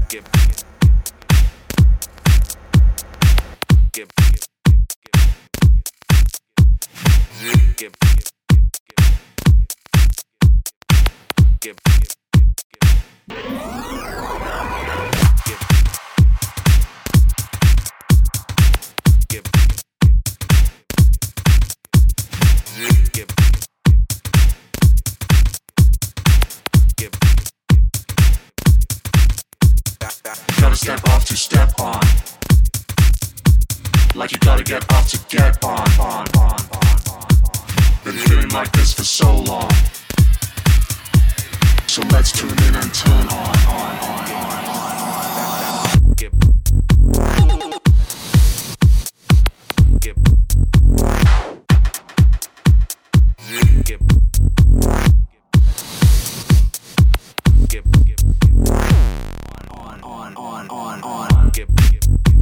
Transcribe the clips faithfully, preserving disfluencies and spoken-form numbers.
get get get get get Gotta step off to step on. Like you gotta get off to get on, on, on, on, on. Been feeling like this for so long. So let's tune in and turn on, on, on, on, on. get get get get get on on on on on get get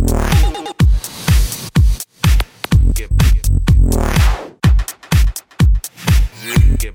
get get get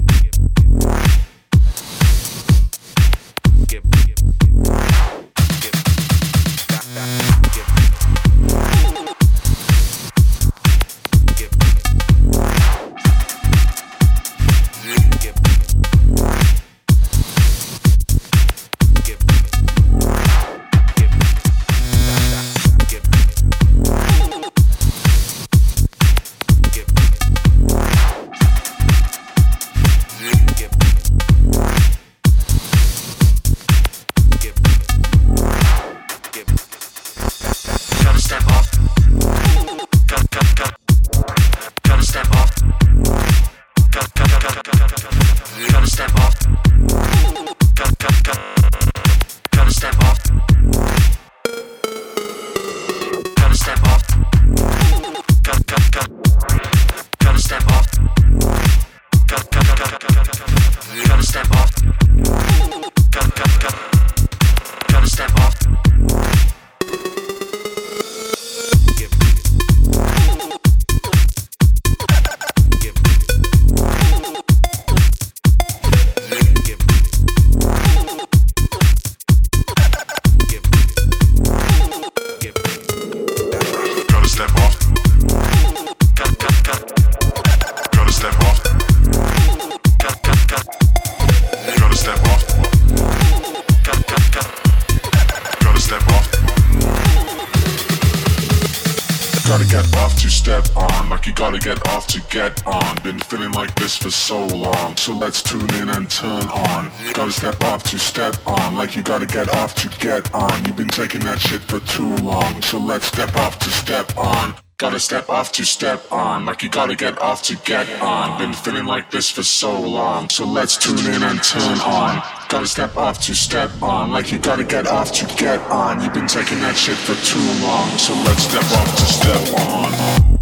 Gotta get off to step on, like you gotta get off to get on. Been feeling like this for so long, so let's tune in and turn on. Gotta step off to step on, like you gotta get off to get on. You've been taking that shit for too long, so let's step off to step on. Gotta step off to step on, like you gotta get off to get on. Been feeling like this for so long, so let's tune in and turn on. Gotta step off to step on, like you gotta get off to get on. You've been taking that shit for too long, so let's step off to step on.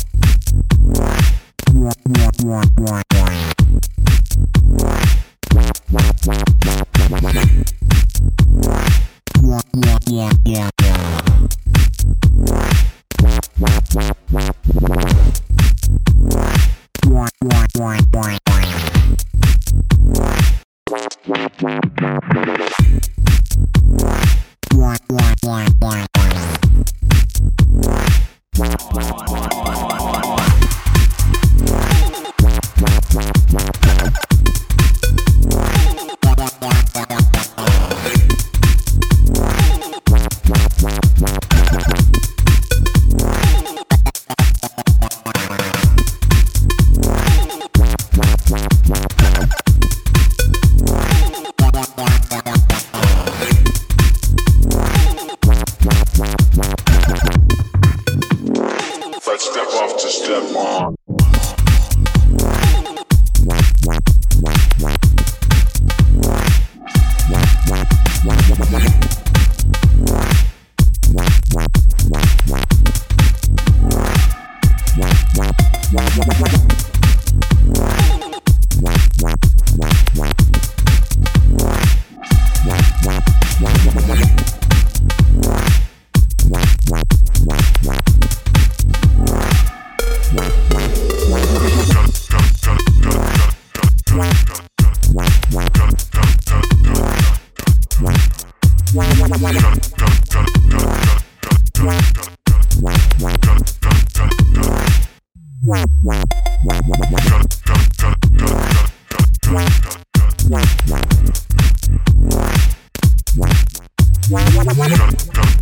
Let's step off to step on. Gotta, gotta, Gotta, gotta